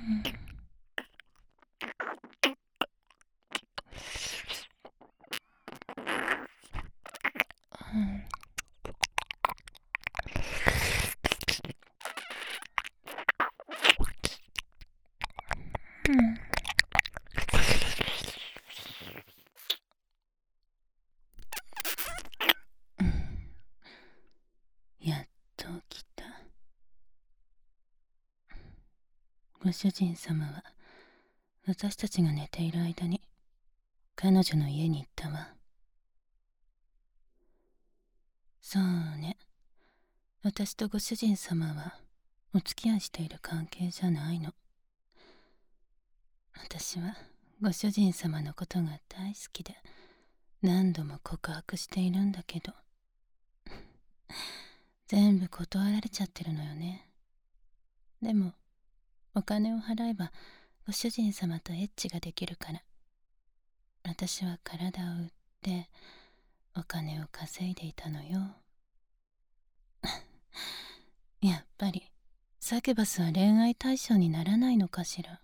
やっと起きた。ご主人様は私たちが寝ている間に彼女の家に行ったわ。そうね、私とご主人様はお付き合いしている関係じゃないの。私はご主人様のことが大好きで何度も告白しているんだけど全部断られちゃってるのよね。でもお金を払えばご主人様とエッチができるから私は体を売ってお金を稼いでいたのよ。やっぱりサキュバスは恋愛対象にならないのかしら。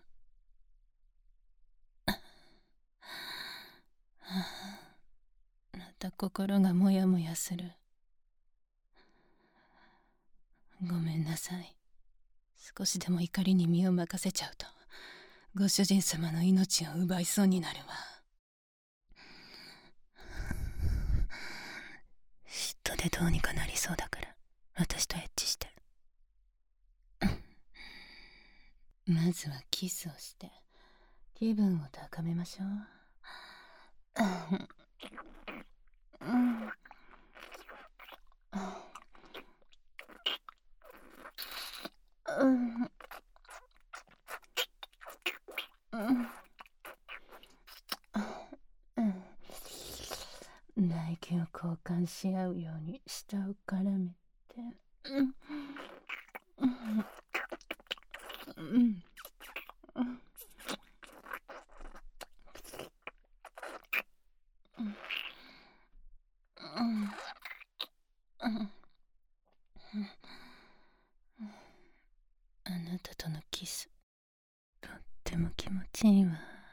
また心がモヤモヤする。ごめんなさい。少しでも怒りに身を任せちゃうとご主人様の命を奪いそうになるわ。嫉妬でどうにかなりそうだから私とエッチしてまずはキスをして気分を高めましょう。唾液を交換し合うように舌を絡めてあなたとのキスとっても気持ちいいわ。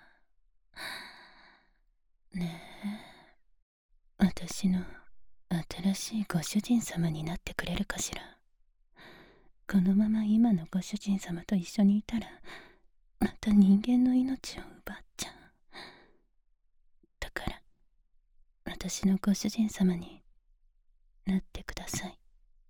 ねえ、私の新しいご主人様になってくれるかしら。このまま今のご主人様と一緒にいたらまた人間の命を奪っちゃう。だから私のご主人様になってください。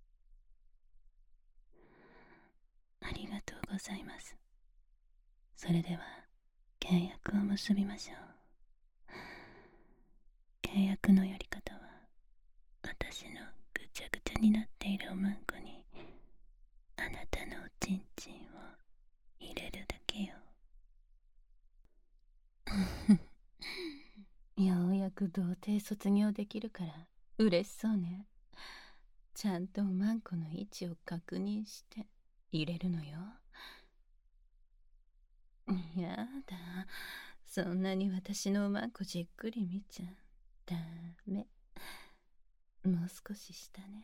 ありがとうございます。それでは契約を結びましょう。契約のやり方は私のぐちゃぐちゃになっているおまんこにあなたのおちんちんを入れるだけよ。ようやく童貞卒業できるから嬉しそうね。ちゃんとおまんこの位置を確認して入れるのよ。やだ、そんなに私のおまんこじっくり見ちゃダメ。もう少し下ね。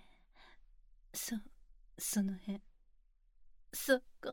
その辺。そこ。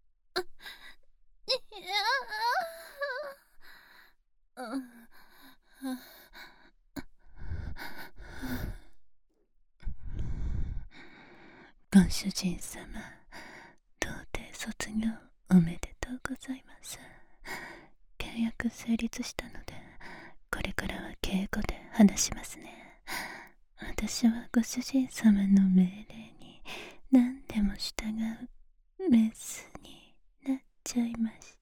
ご主人様、童貞卒業おめでとうございます。契約成立したのでこれからは敬語で話しますね。私はご主人様の命令に何でも従うメスになっちゃいました。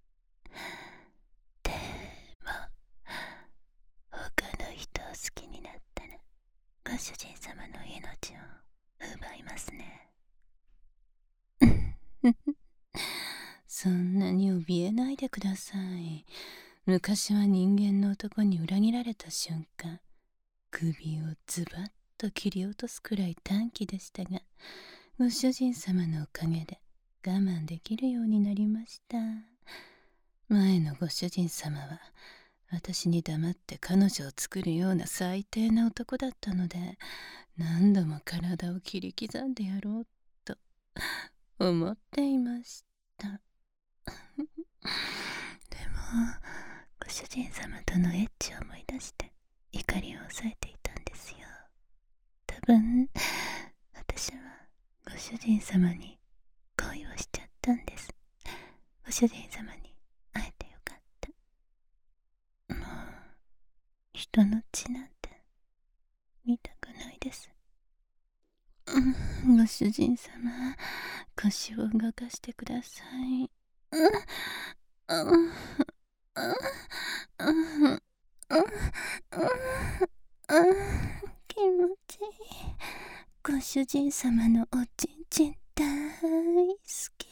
でも他の人を好きになったらご主人様の命を奪いますね。そんなに怯えないでください。昔は人間の男に裏切られた瞬間首をズバッと切り落とすくらい短気でしたがご主人様のおかげで我慢できるようになりました。前のご主人様は私に黙って彼女を作るような最低な男だったので何度も体を切り刻んでやろうと思っていました。 主人様とのエッチを思い出して怒りを抑えていたんですよ。多分私はご主人様に恋をしちゃったんです。ご主人様に会えてよかった。もう人の血なんて見たくないです。ご主人様、腰を動かしてください。気持ちいい。ご主人様のおちんちん大好き。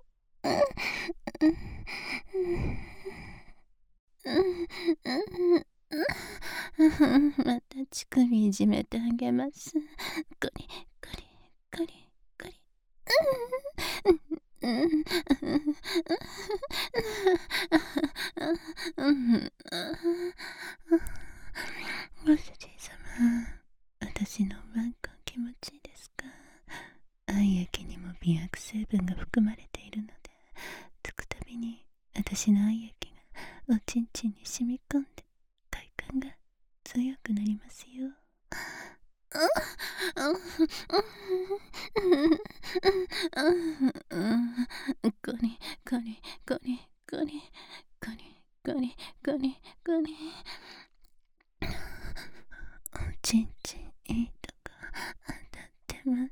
また乳首いじめてあげます。ゴリゴリゴリゴリ。ご主人様、私のワンコ気持ちいいですか？愛液にも美白成分が含まれているので、つくたびに私の愛液がおちんちんに染み込んで快感が強くなりますよ。ゴリゴリゴリゴリゴリゴリゴリゴリ。おちんちんいいとこ当たってます。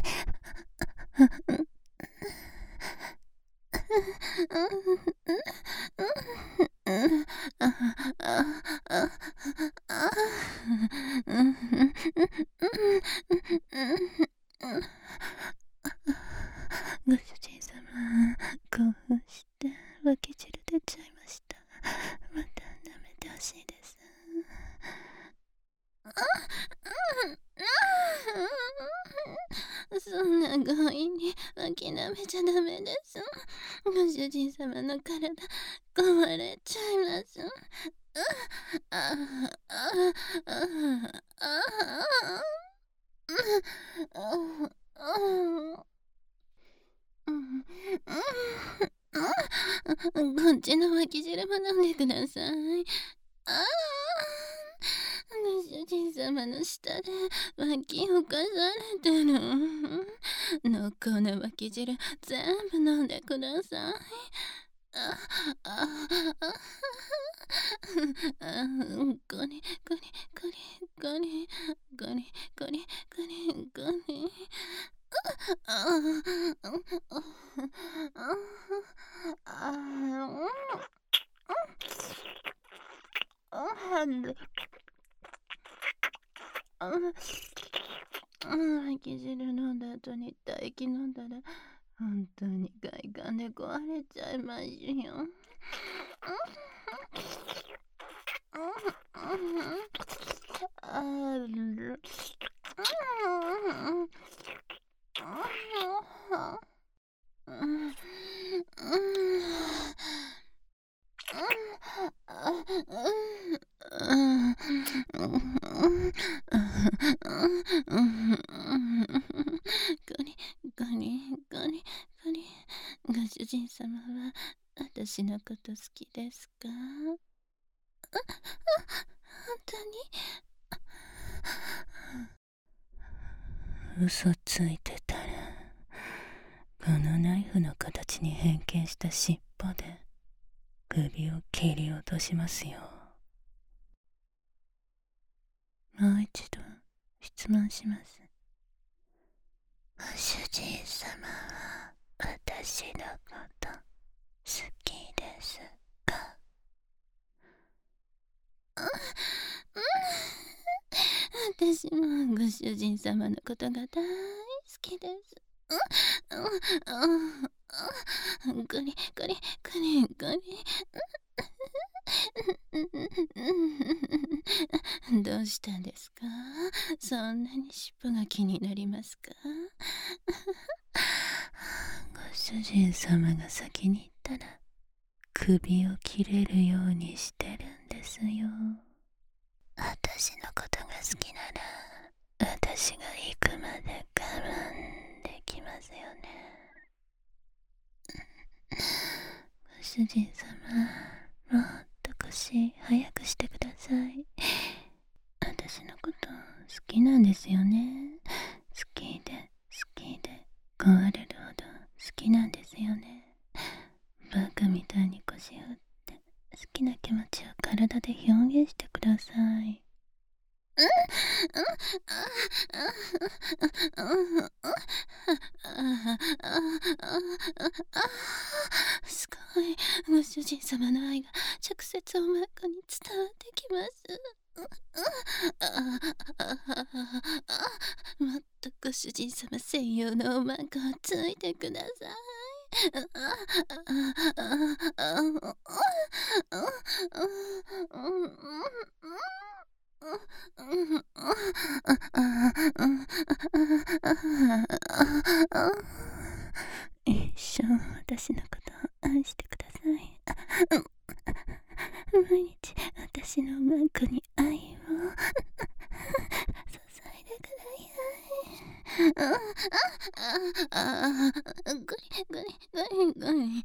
ご主人様、興奮して脇汁出ちゃいました。また舐めてほしいです。そんな強引に脇舐めちゃダメです。ご主人様の体壊れちゃいます。こっちの脇汁も飲んでください。ご主人様の下で脇をかされてる。濃厚な脇汁全部飲んでください。ゴリゴリゴリゴリゴリゴリゴリゴリ。脇汁飲んだ後に唾液飲んだら本当に快感で壊れちゃいますよ。ゴリゴリゴリゴリ。ご主人様は私のこと好きですか？本当に？嘘ついてたら、このナイフの形に変形した尻尾で首を切り落としますよ。もう一度質問します。ご主人様は私のこと好きですか？私もご主人様のことが大好きです。ゴリゴリゴリゴリ。どうしたんですか？そんなに尻尾が気になりますか？ご主人様が先に行ったら首を切れるようにしてるんですよ。私のことが好きなら私が行くまで我慢できますよね。ご主人様、もっとこなんですよね。バカみたいに腰振って好きな気持ちを体で表現してください。すごい。ご主人様の愛が直接おまんこに伝わってきます。もっとご主人様専用のおまんこをついてください。一生私のことを愛してください。毎日私のマンコに愛を注いでください。ゴリゴリゴリゴリ。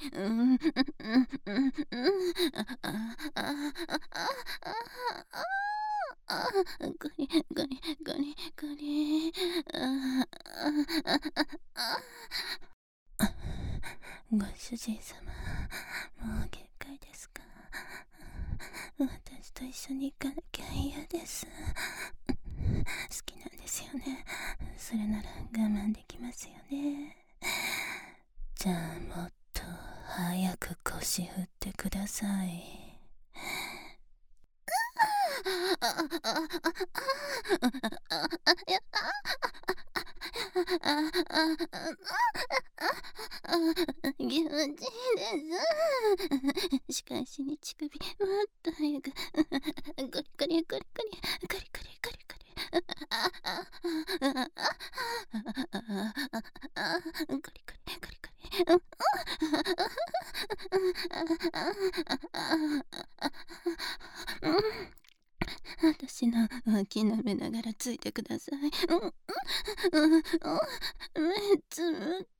ゴリゴリゴリゴリ。ご主人様、もう限界ですか？私と一緒に行かなきゃ嫌です。好きなんですよね。それなら我慢できますよね。じゃあもっと早く腰振ってください。気持ちいいです。しかしに乳首もっと早くゴリゴリゴリゴリゴリゴリゴリゴリゴリゴリゴリゴリゴリ私の脇舐めながらついてください。目つぶって。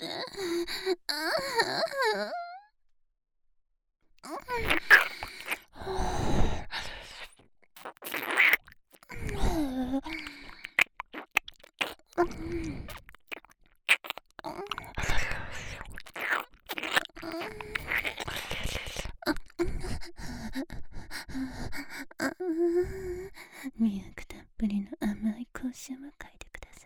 ミルクたっぷりの甘い香水を嗅いでください。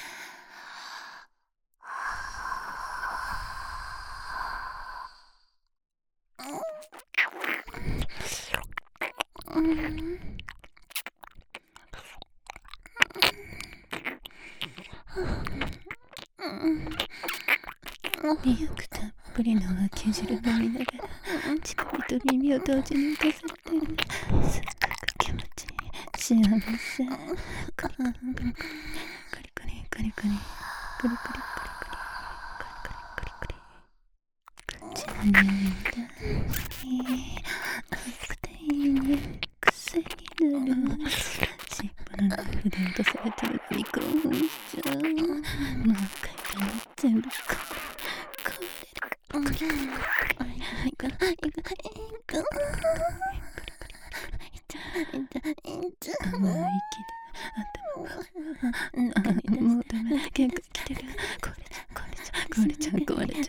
ミルクたっぷりの脇汁飲みながら乳首と耳を同時に浮かされてる。すっごく気持ちいい。幸せ。コリコリコリコリコリコリコリコリコリコリコリコリコリコリコリ口の匂いも大好き。甘くていい匂い。癖になる。尻尾のナイフで落とされてるのに興奮しちゃう。もう一回全部もうダメだ、喧嘩来てる。壊れちゃう。一緒にい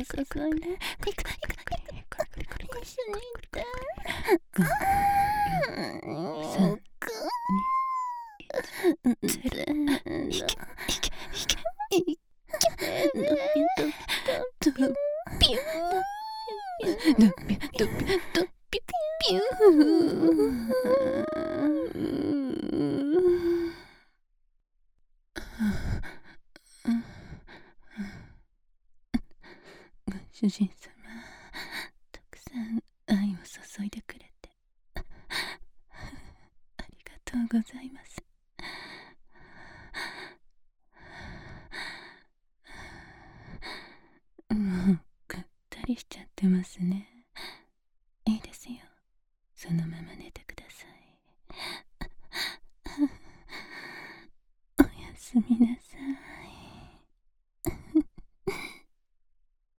て。主人様、たくさん愛を注いでくれてありがとうございます。もうぐったりしちゃってますね。いいですよ、そのまま